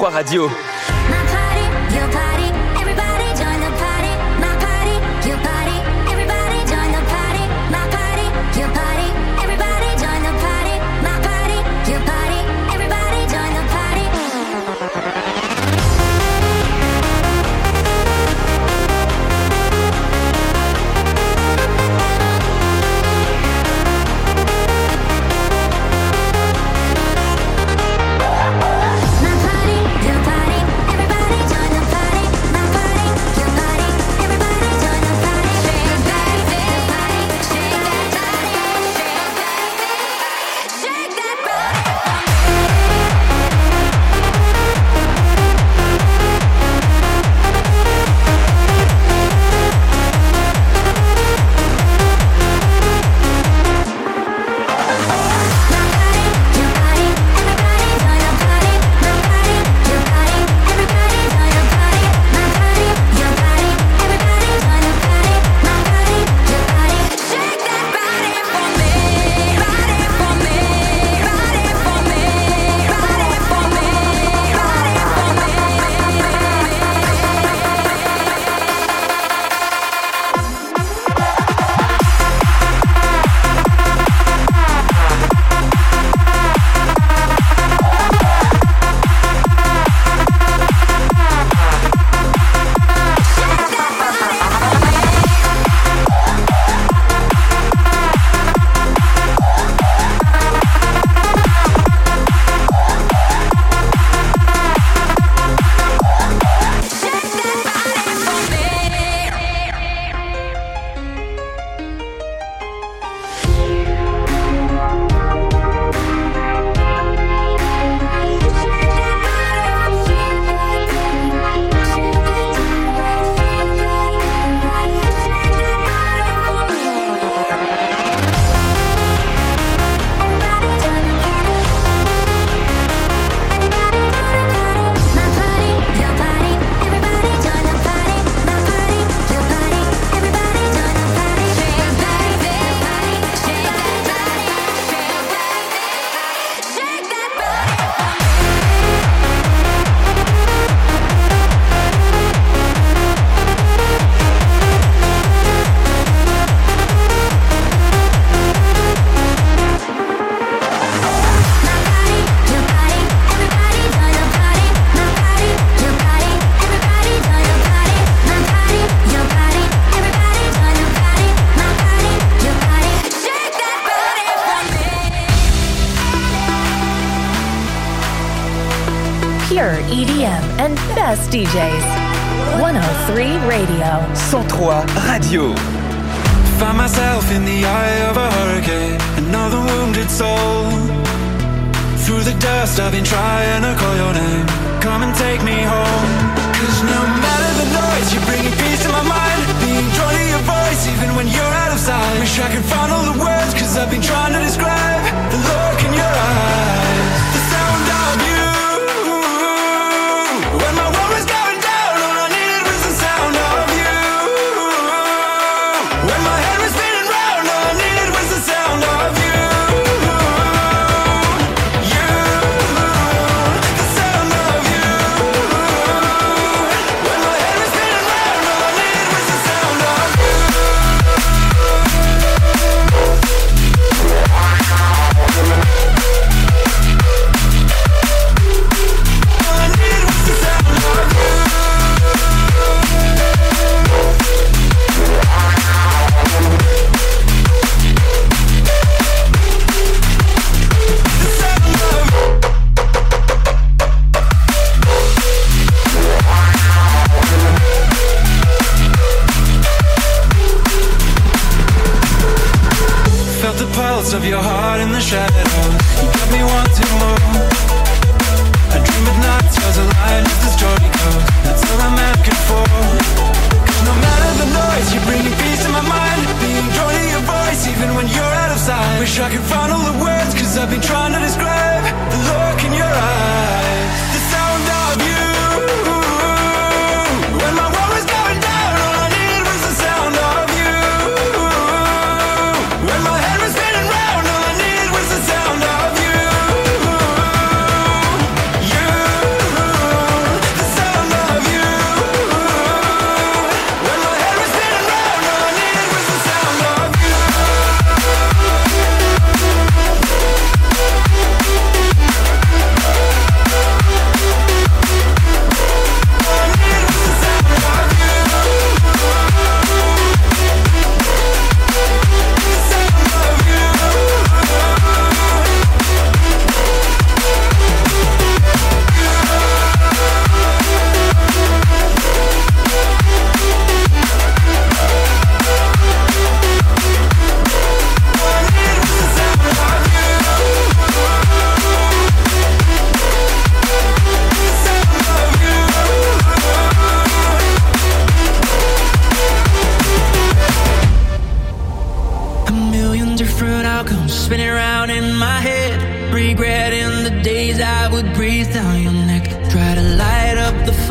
103 Radio. Pure EDM and best DJs. 103 Radio. 103 Radio. Find myself in the eye of a hurricane, another wounded soul. Through the dust I've been trying to call your name. Come and take me home. 'Cause no matter the noise, you're bringing peace to my mind. Being drawn to your voice even when you're out of sight. Wish I could find all the words, 'cause I've been trying to describe the look in your eyes, the sound of you. When my world was going down, all I needed was the sound of you. When my head was spinning round, all I needed was the sound of you. You, the sound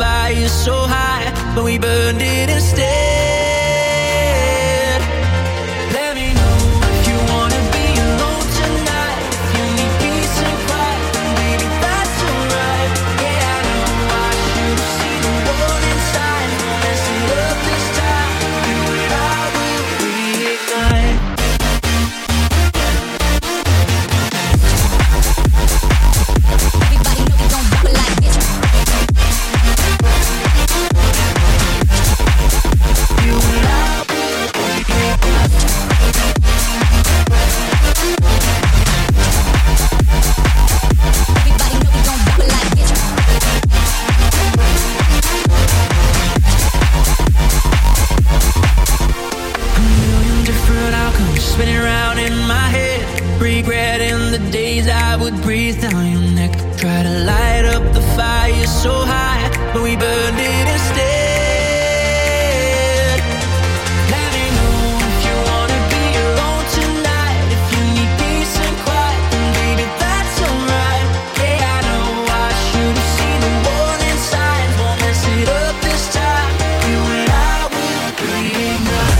fire so high, but we burned it instead. Let me know if you wanna be alone tonight, if you need peace and quiet, baby, that's alright. Yeah, I know I should've seen the warning signs, won't mess it up this time. You and I will reignite. Spinning around in my head, regretting the days I would breathe down your neck. Try to light up the fire so high, but we burned it instead. Let me know if you wanna be alone tonight, if you need peace and quiet, then baby, that's alright. Yeah, I know I should've seen the warning signs, won't mess it up this time. You and I will reignite.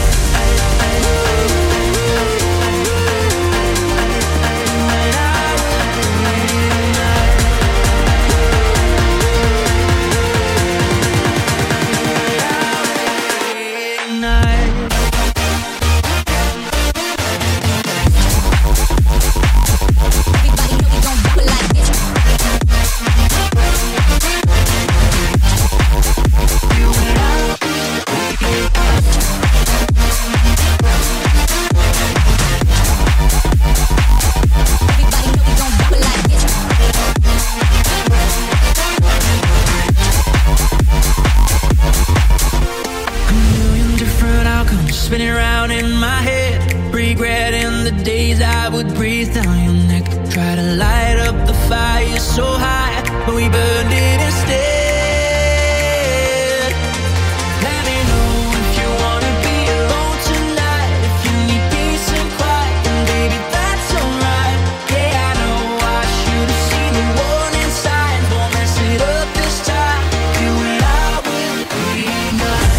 Spinning around in my head, regretting the days I would breathe down your neck. Try to light up the fire so high, but we burned it instead. Let me know if you wanna be alone tonight, if you need peace and quiet, then baby, that's alright. Yeah, I know I should've seen the warning signs, won't mess it up this time. You and I will reignite.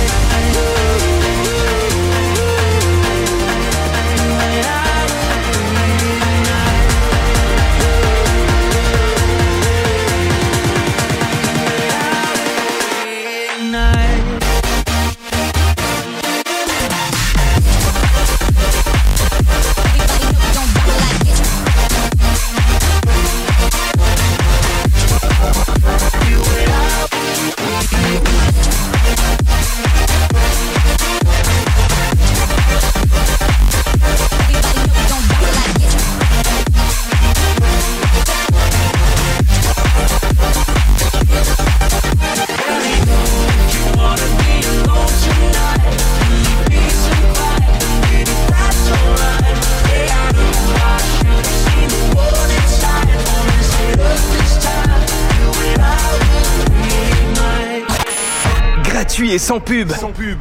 Et sans pub.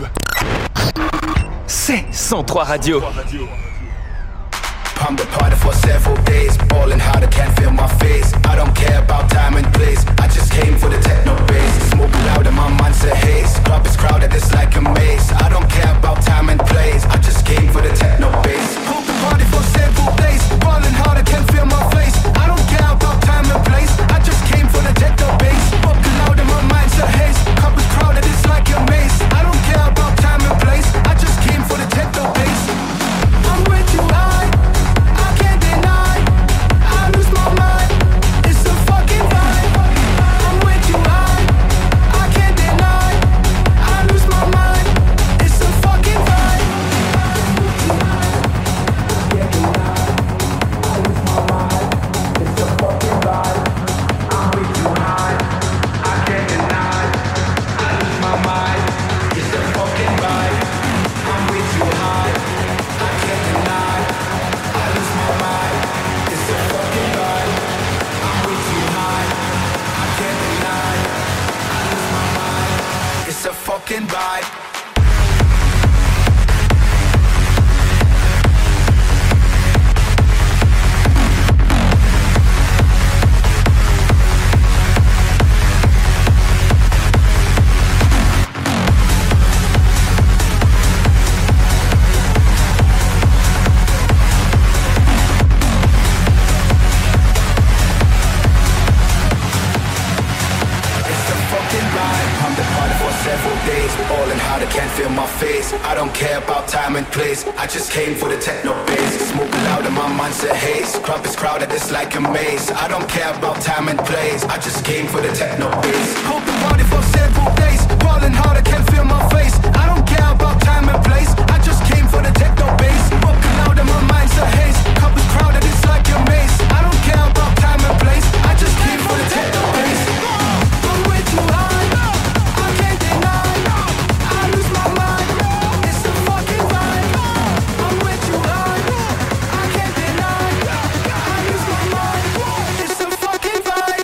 C'est 103 Radio. Pumped the party for several days, ballin' hard, I can't feel my face. I don't care about time and place, I just came for the techno bass. Smoking loud and my mind's a haze, club is crowded, it's like a maze. I don't care about time and place, I just came for the techno bass. Pumped the party for several days, ballin' hard, I can't feel my face. I don't care about time and place, I just came for the techno bass. Smoking loud and my mind's a haze, club is crowded, it's like a maze. I don't care about time and place, I just came for the techno bass. I'm way too high, I can't deny, I lose my mind, it's a fucking vibe. I'm way too several days, balling hard, I can't feel my face. I don't care about time and place, I just came for the techno bass. Smoke loud and my mind's a haze. Club is crowded, it's like a maze. I don't care about time and place, I just came for the techno bass. Hope the party for several days, balling hard, I can't feel my face. I don't care about time and place, I just came for the techno bass. Smoke loud and my mind's a haze. Club is crowded, it's like a maze. I don't care about time and place, I just came for the techno bass. I'm way too high, I can't deny. I lose my mind, it's a fucking vibe. I'm way too high, I can't deny. I lose my mind, it's a fucking vibe.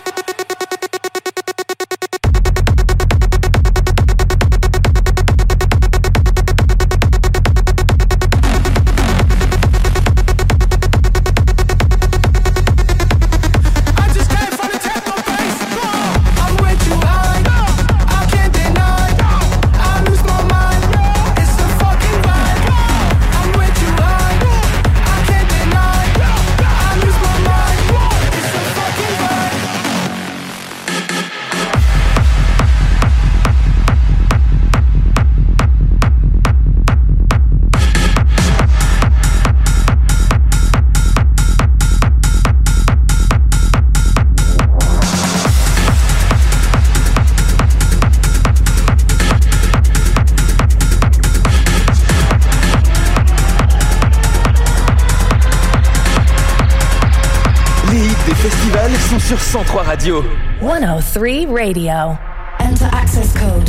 Sur 103 Radio. 103 Radio. Enter access code.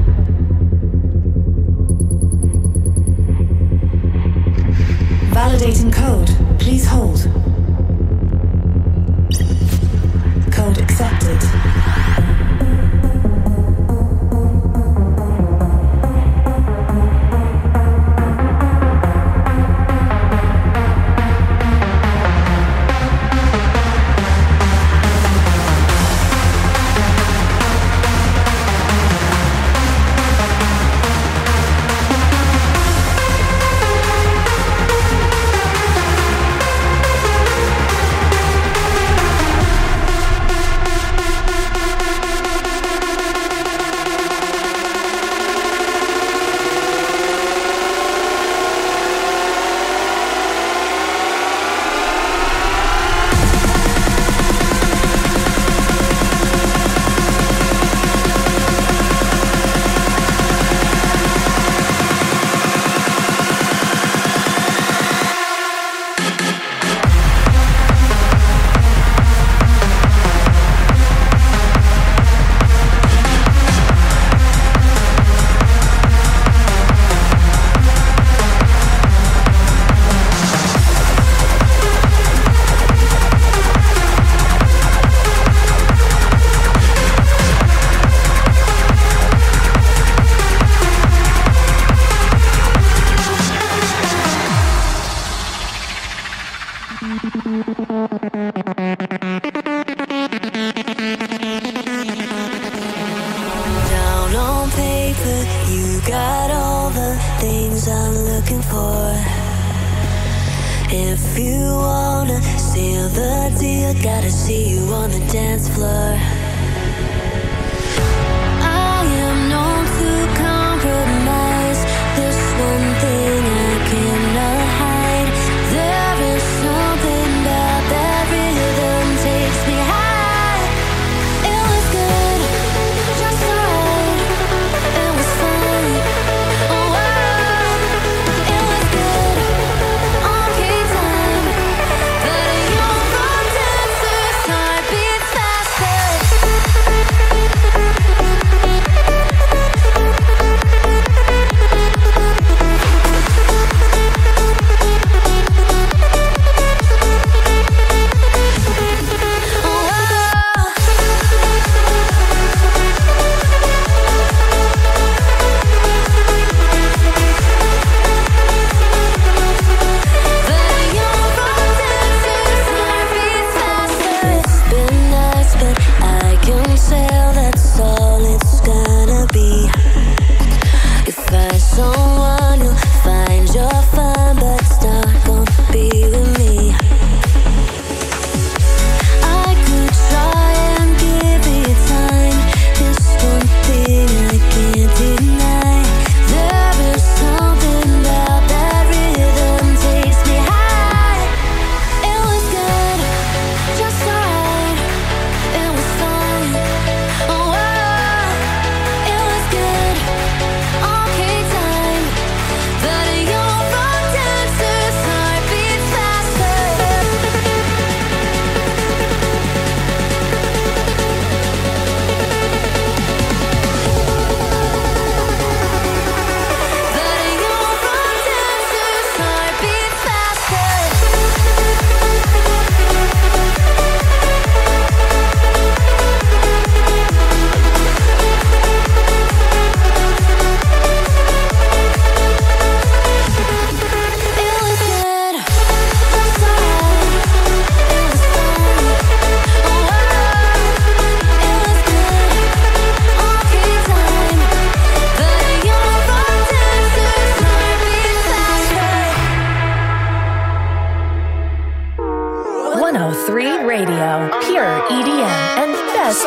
Validating code. Please hold. Code accepted. Heartbeats faster.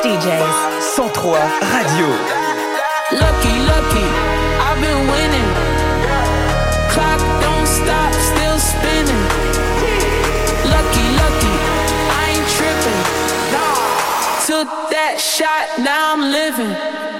DJs. 103 Radio. Lucky, lucky, I've been winning. Clock don't stop, still spinning. Lucky, lucky, I ain't tripping. Took that shot, now I'm living.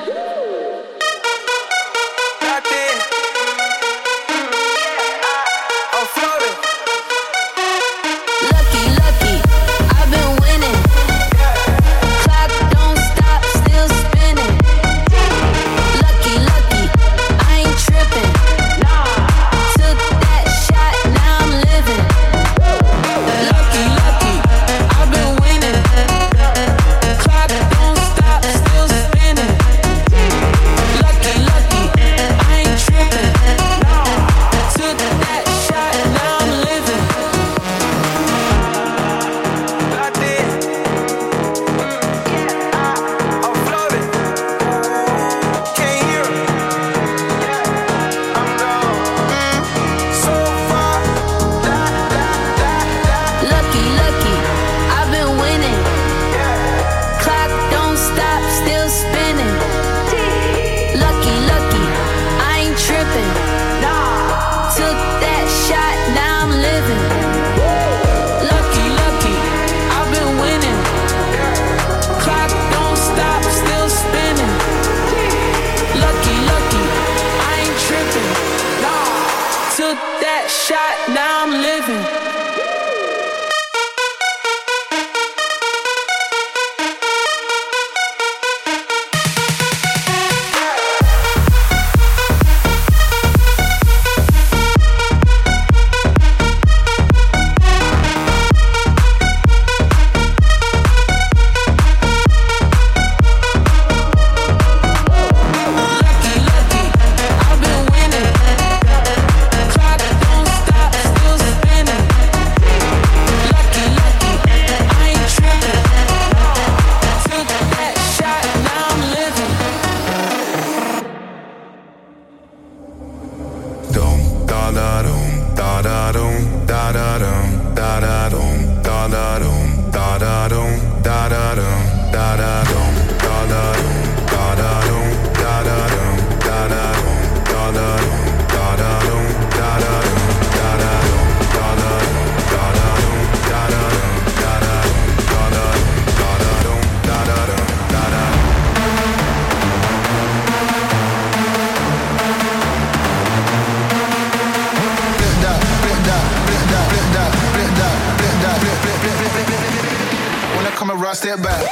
Step back.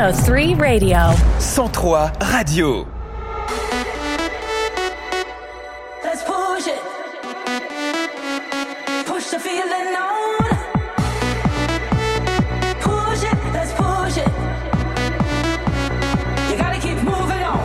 103 Radio. 103 Radio. Let's push it. Push the feeling on. Push it, let's push it. You gotta keep moving on.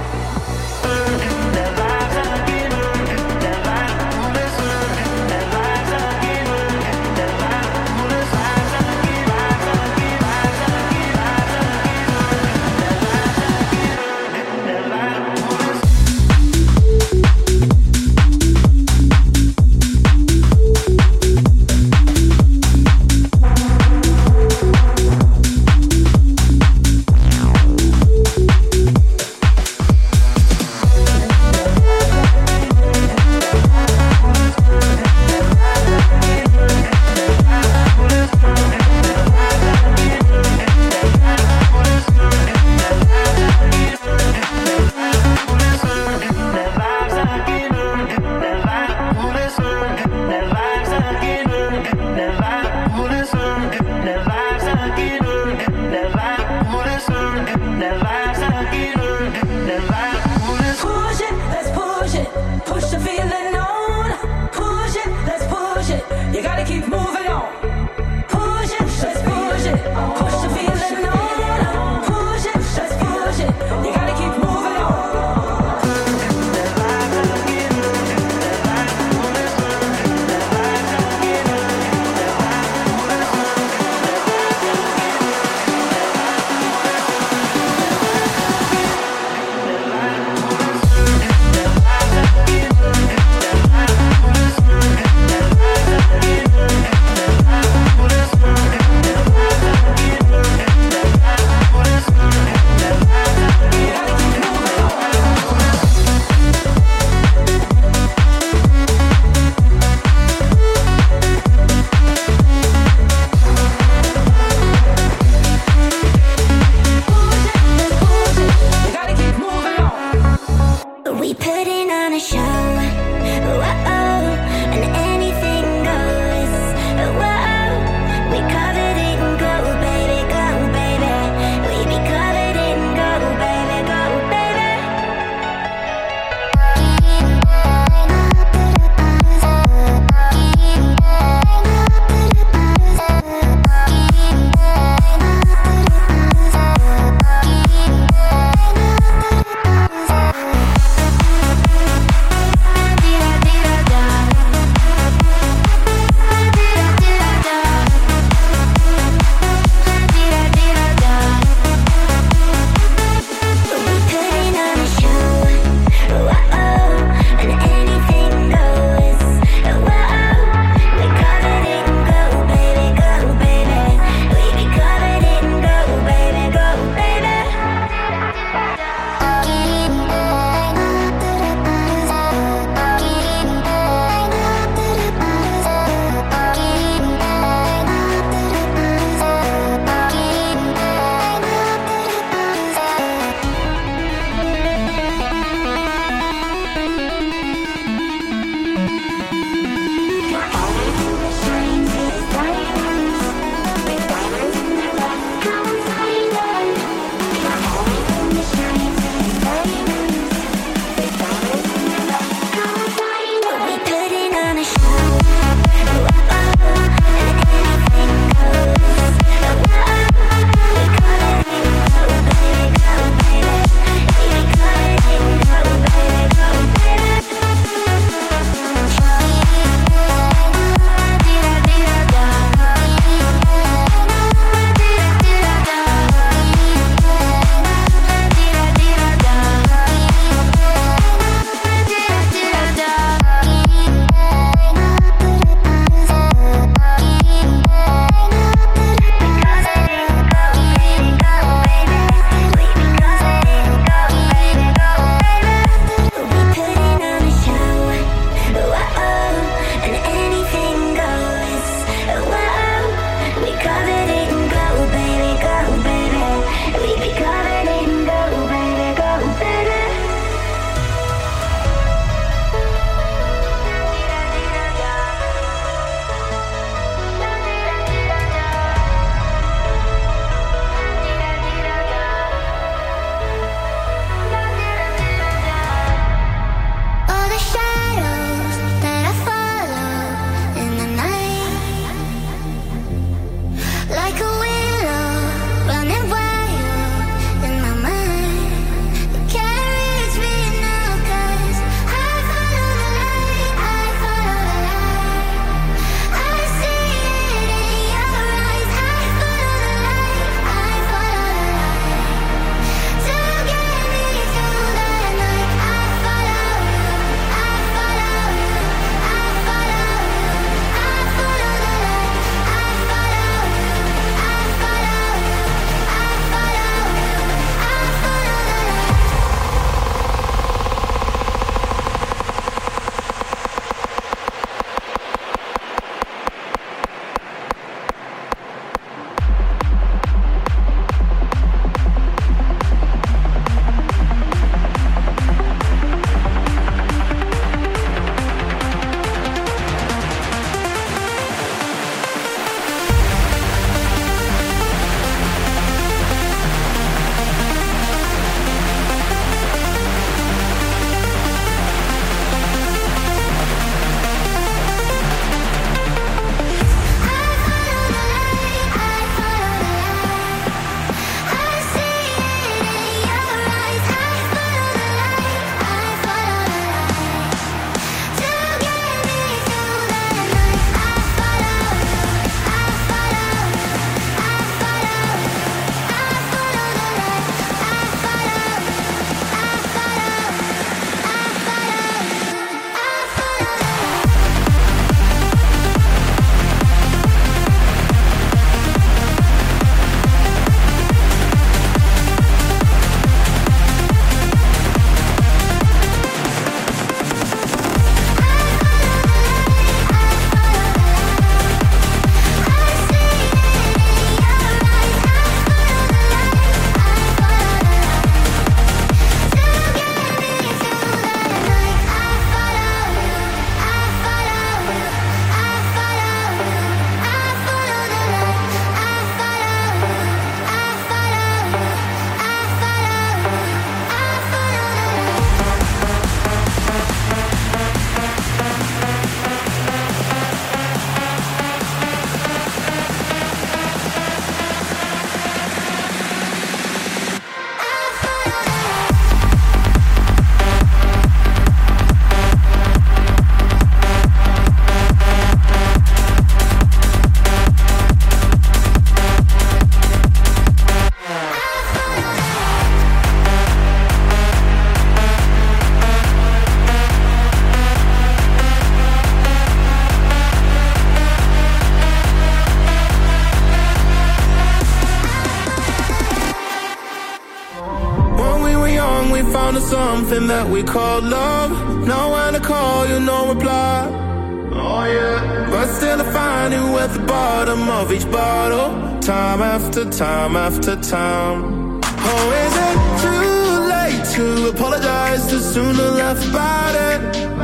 something that we call love. Now when I call you, no reply. Oh yeah. But still I find you at the bottom of each bottle, time after time after time. Oh, is it too late to apologize too soon to laugh about it?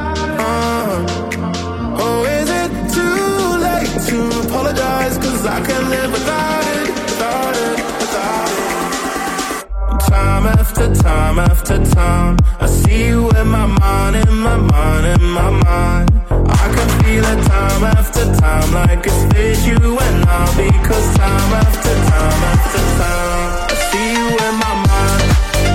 Oh, is it too late to apologize? Cause I can't live without it, without it, without it. Time after time after time, I see you in my mind, in my mind, in my mind. I can feel it time after time, like it's fit you and I. Because time after time after time, I see you in my mind.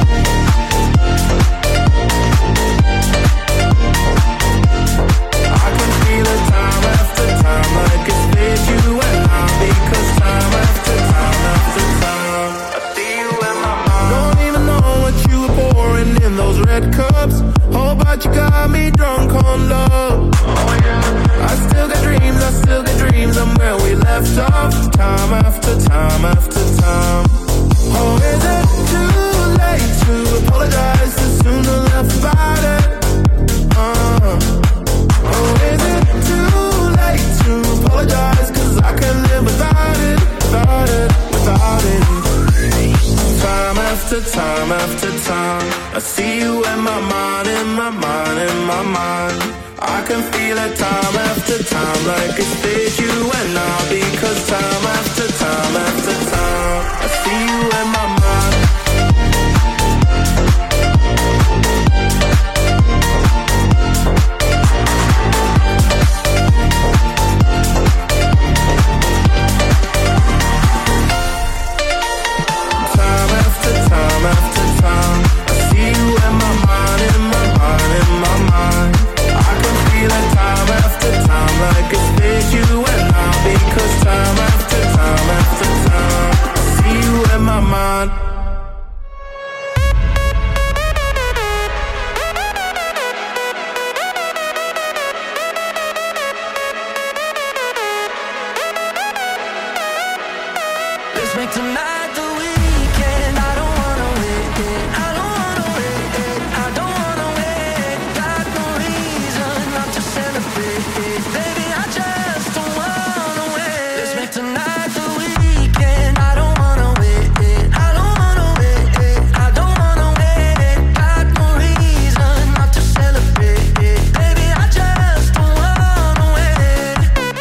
I can feel it time after time, like it's fit you and I. Because time after time after time, I see you in my mind. Don't even know what you were pouring in those red cups. Oh, but you got me drunk on love. Oh yeah. I still got dreams, I'm where we left off. Time after time after time. Oh, is it too late to apologize too soon to laugh about it? Oh, is it too late to apologize? Cause I can't live without it, without it, without it. Time after time after time, I see you in my mind, in my mind, in my mind. I can feel it time after time, like it's fit you and I. Because time after time after time, I see you in my mind. Time after time after time, I see you in my mind, in my mind, in my mind. I can feel it time after time, like it's fit you and I. Because time after time after time, I see you in my mind. Let's make tonight the weekend. I don't wanna wait. I don't wanna wait. I don't wanna wait. Got no reason not to celebrate. Baby, I just don't wanna wait. Let's make tonight the weekend. I don't wanna wait. I don't wanna wait. I don't wanna wait. Got no reason not to celebrate. Baby, I just don't wanna wait.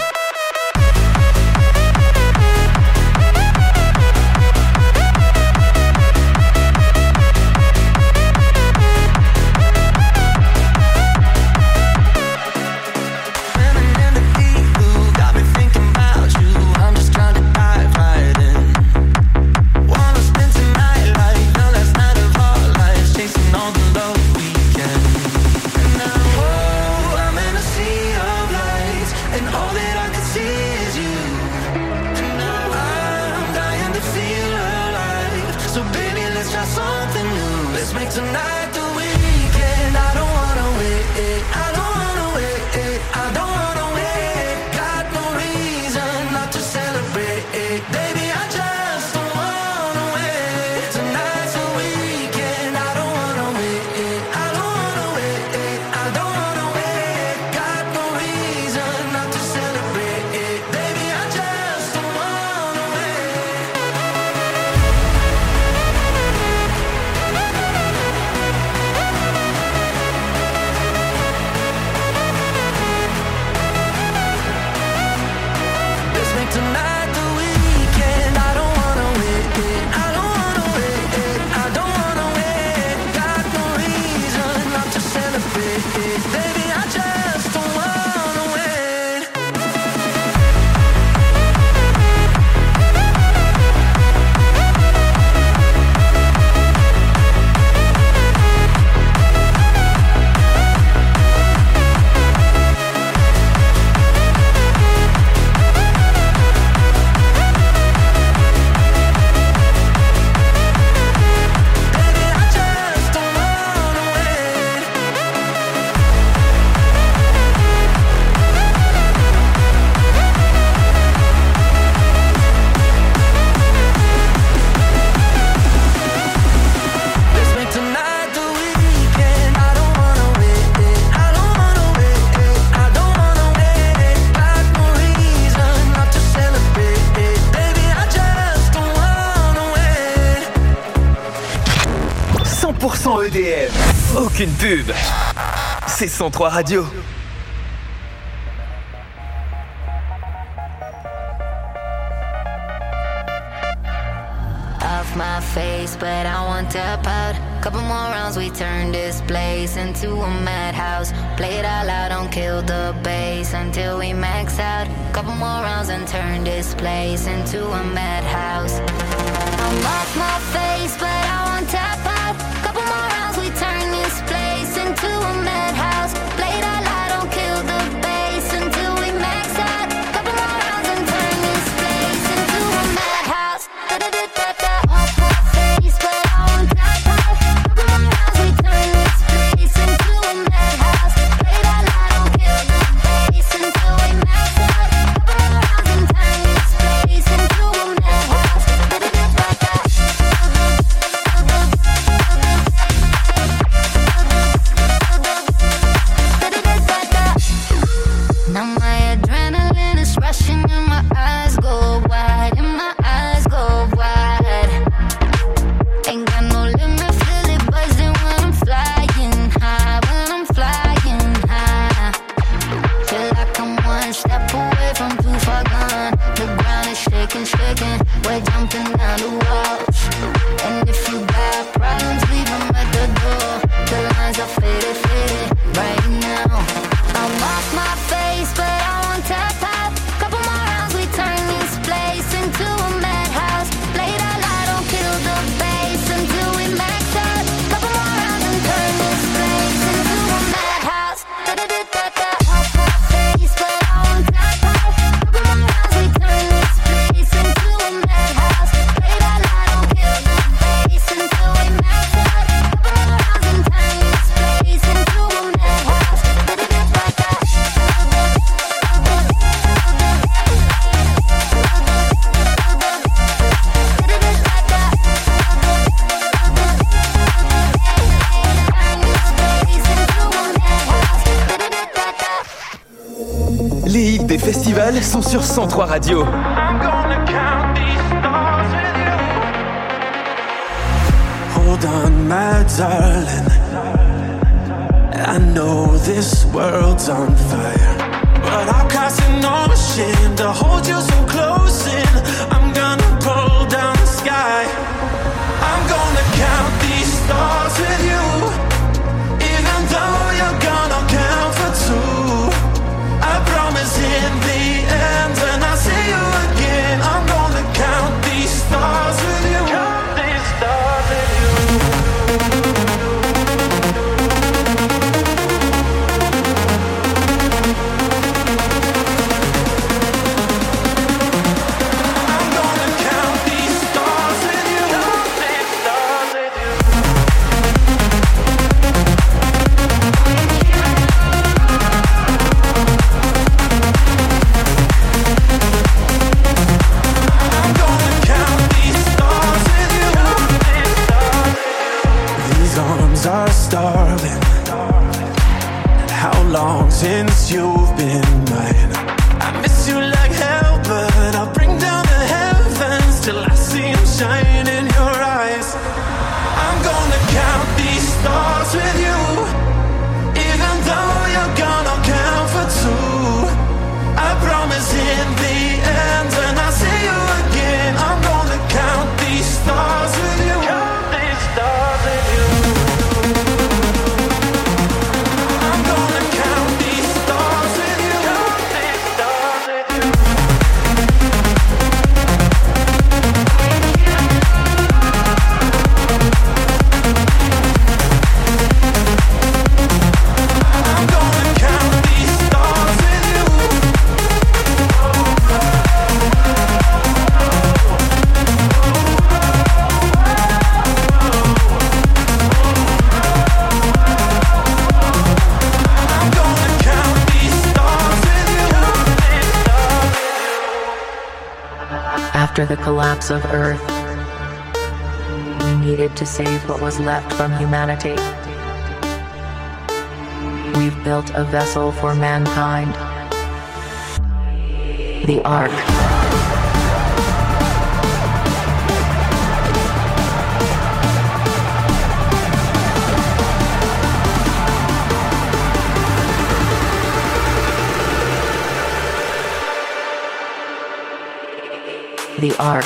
Swimming in the deep blue, got me thinking about you. I'm just trying to dive right in. Wanna spend tonight like the last night of our lives, chasing all the love we can. And now, oh, I'm in a sea of lights, and all that I can see is you. And now I'm dying to feel alive. So baby, let's try something new. Let's make tonight the weekend. I don't wanna wait. I don't wanna wait. I don't wanna wait. Got no reason not to celebrate. Baby, I just don't wanna wait. Tonight's the weekend. I don't wanna wait. I don't wanna wait. I don't wanna wait. Got no reason not to celebrate. Baby, I just don't wanna wait. EDM. Aucune pub. C'est 103 Radio. Off my face, but I won't tap out. Couple more rounds, we turn this place into a madhouse. Play it all out, don't kill the bass until we max out. Couple more rounds and turn this place into a madhouse. I'm off my face, but I won't tap out. Couple more rounds, we turn this place into a madhouse. Play it all out, don't kill the bass until we max out. Couple more rounds and turn this place into a madhouse. Off my face, but I won't tap out. Couple more rounds, we turn this place into a madhouse. Play it all out, don't kill the bass until we max out. Couple more rounds and turn this place into a madhouse. Now my adrenaline is rushing and my eyes go wide, and my eyes go wide. Ain't got no limit, feel it buzzing when I'm flying high, when I'm flying high. Feel like I'm one step away from too far gone. The ground is shaking, shaking, we're jumping down the walls. And if you got problems, leave them at the door. The lines are faded, faded right now. I'm off my face, but I won't tap out. Couple more rounds, we turn this place into a madhouse. Play it all out, don't kill the bass until we max out. Couple more rounds and turn this place into a madhouse. Off my face, but I won't tap out. Couple more rounds, we turn this place into a madhouse. Play it all out, don't kill the bass until we max out. Couple more rounds and turn this place into a madhouse. Les hits des festivals sont sur 103 Radio. I'm gonna count these stars with you. Hold on, my darling. I know this world's on fire, but I'll cross an ocean to hold you so close in. I'm gonna pull down the sky. I'm gonna count these stars with you. Even though you're gonna count for two, I promise in the end when I see you again, I'm gonna count these stars with you. Count these stars with you. I'm gonna count these stars with you. Count these stars with you. I'm gonna count these stars with you. These arms are starving. How long since you've been mine? I miss you like hell, but I'll bring down the heavens till I see them shine in your eyes. I'm gonna count these stars with you. Even though you're gonna count for two, I promise in the end when I see you again, I'm gonna count these stars with you. Count these stars with you. I'm gonna count these stars with you. Count these stars with you. I'm gonna count these stars with you. I'm gonna count these stars with you. After the collapse of Earth, we needed to save what was left from humanity. We've built a vessel for mankind, the Ark. The Ark.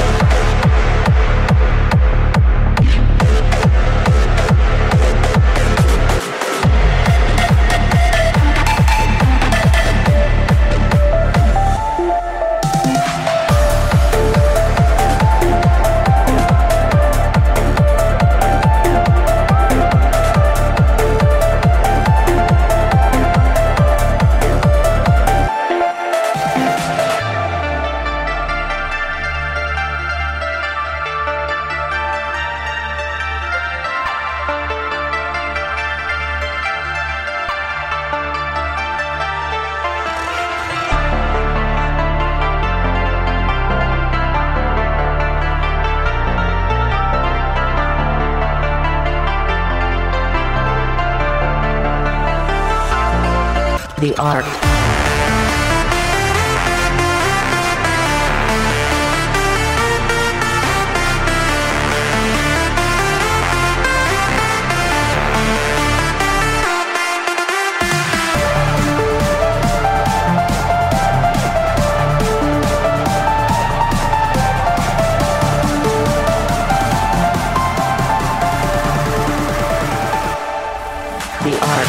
The Ark. The Ark.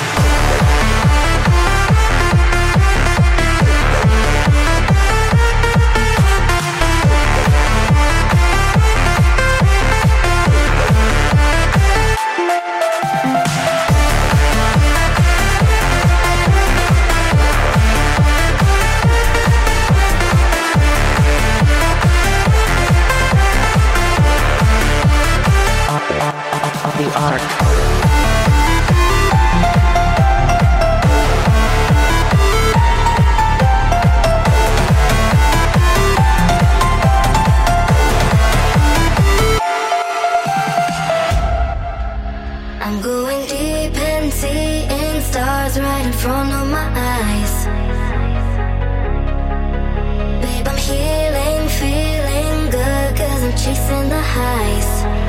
The Ark. I'm going deep and seeing stars right in front of my eyes. Babe, I'm healing, feeling good, 'cause I'm chasing the highs.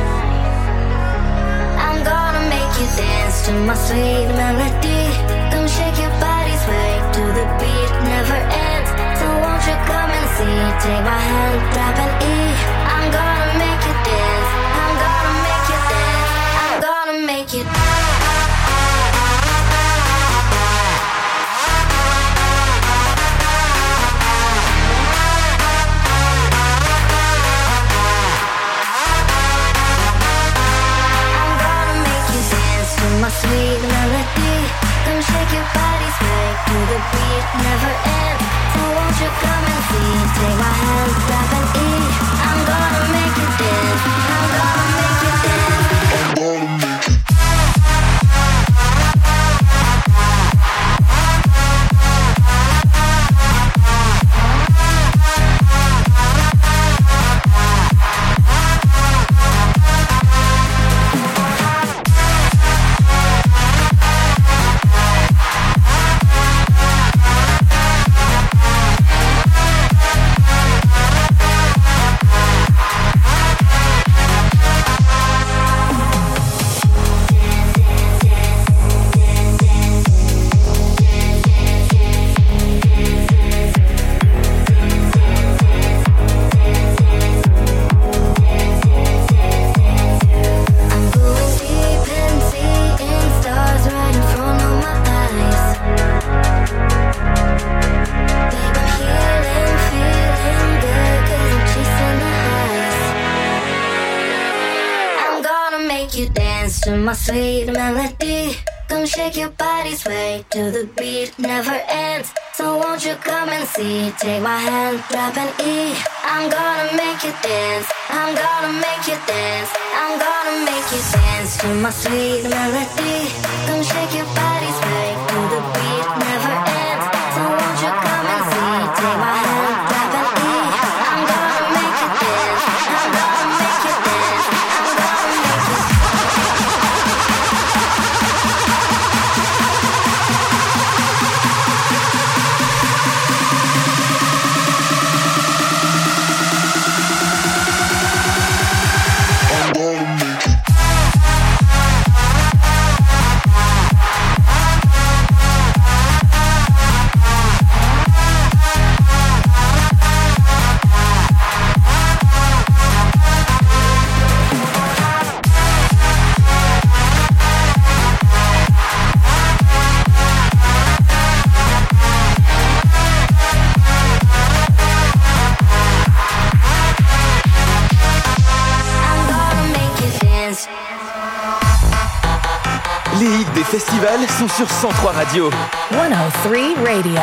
I'm gonna make you dance to my sweet melody. Come shake your body, sway to the beat, never ends. So won't you come and see? Take my hand, tap an E. I'm gonna make you dance. I'm gonna make you dance. I'm gonna make you dance. My sweet melody, come shake your body, sway to the beat, never ends. So won't you come and see? Take my hand, tap an E. I'm gonna make you dance. I'm gonna make you dance. I'm gonna make you. To my sweet melody, come shake your body, sway to the beat, never ends. So won't you come and see? Take my hand, tap an E. I'm gonna make you dance. I'm gonna make you dance. I'm gonna make you dance to my sweet melody. Come shake your body, sway to the beat, never ends. So won't you come and see? Take my hand, tap an E. I'm gonna make you dance. I'm gonna make you dance. I'm gonna make you dance. festivals sont sur 103 Radio. 103 Radio.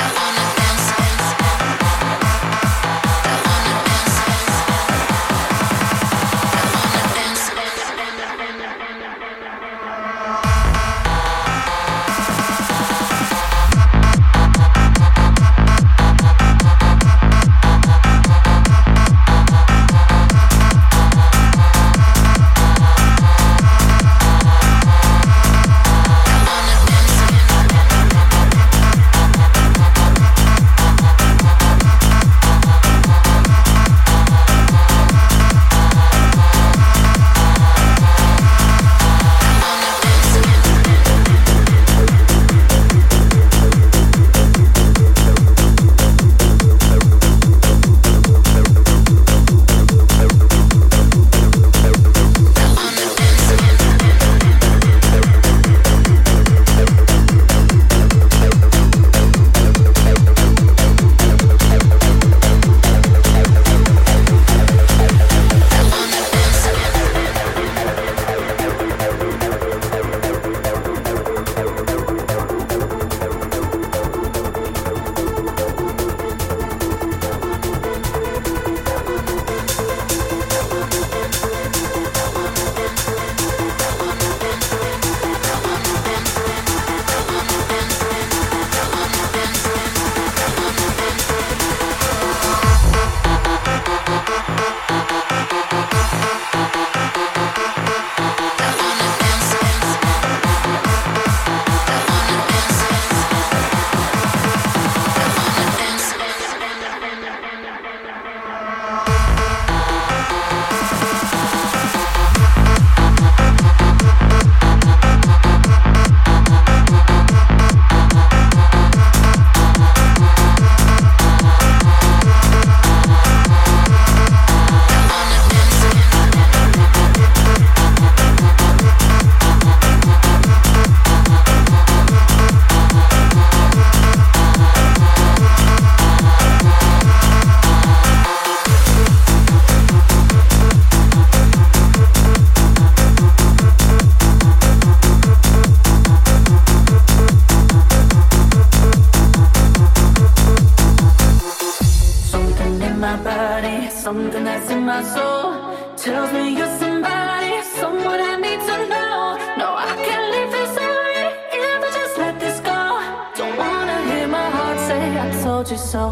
Something that's in my soul tells me you're somebody, someone I need to know. No, I can't leave this already if I just let this go. Don't wanna hear my heart say I told you so.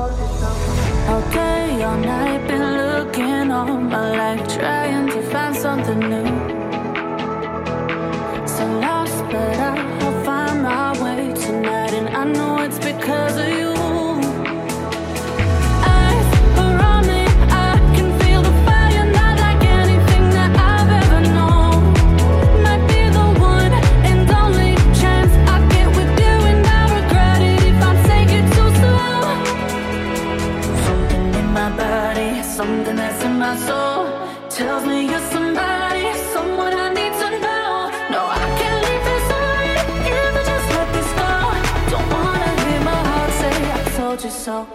All day, all night, been looking all my life, trying to find something new. So lost, but I'll find my way tonight, and I know it's because of you. Something that's in my soul tells me you're somebody, someone I need to know. No, I can't leave this already if I just let this go. Don't wanna hear my heart say I told you so.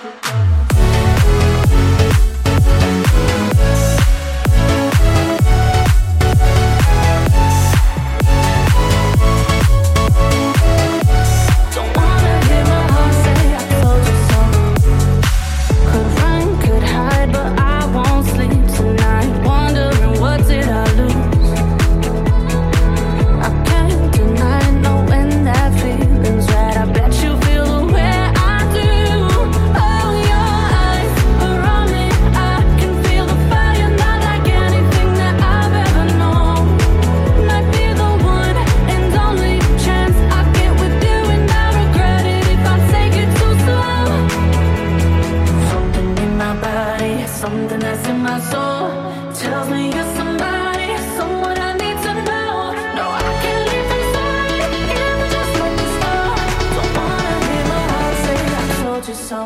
Something that's in my soul tells me you're somebody, someone I need to know. No, I can't leave this already if I just let this go. Don't wanna hear my heart say I told you so.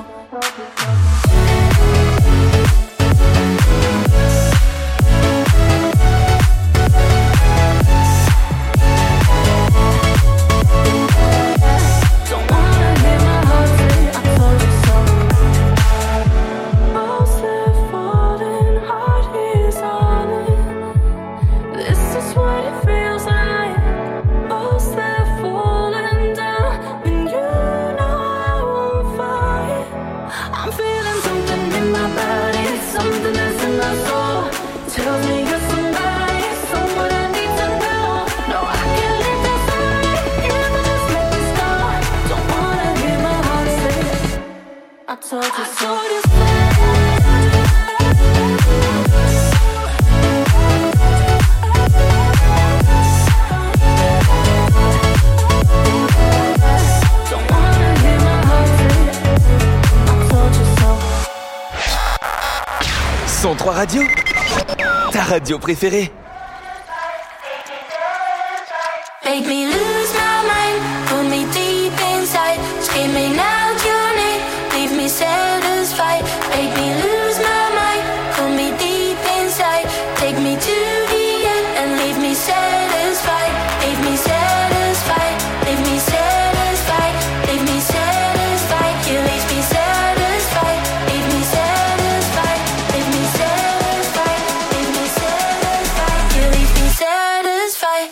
What it feels like, most told you so. Don't wanna hear my heart say, I told you so. 103 Radio, ta radio préférée. Make me lose my mind, pull me deep inside, screaming out your name, leave me satisfied. Make me lose my mind, pull me deep inside, take me to the end and leave me satisfied. Leave me satisfied, leave me satisfied, leave me satisfied. You leave me satisfied, leave me satisfied, leave me satisfied, leave me satisfied. You leave me satisfied.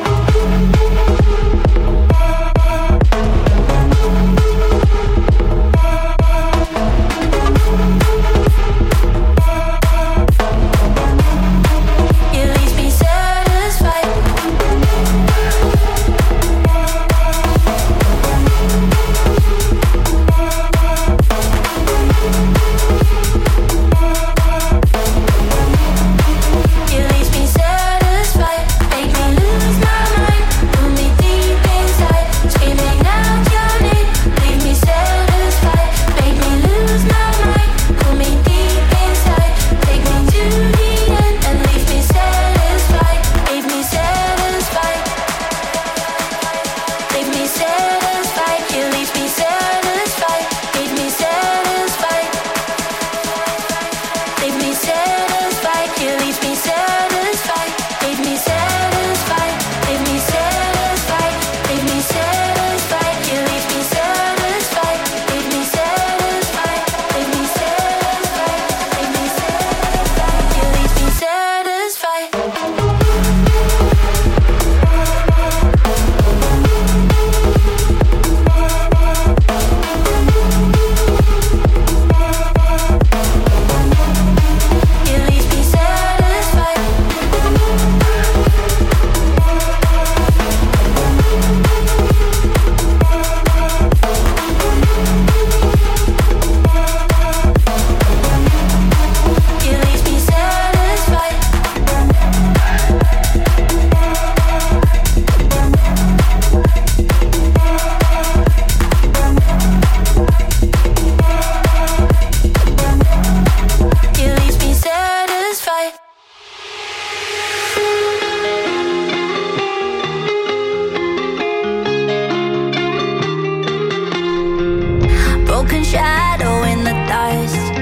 Broken shadow in the dust,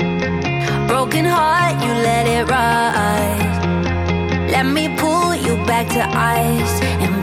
broken heart, you let it rise. Let me pull you back to ice and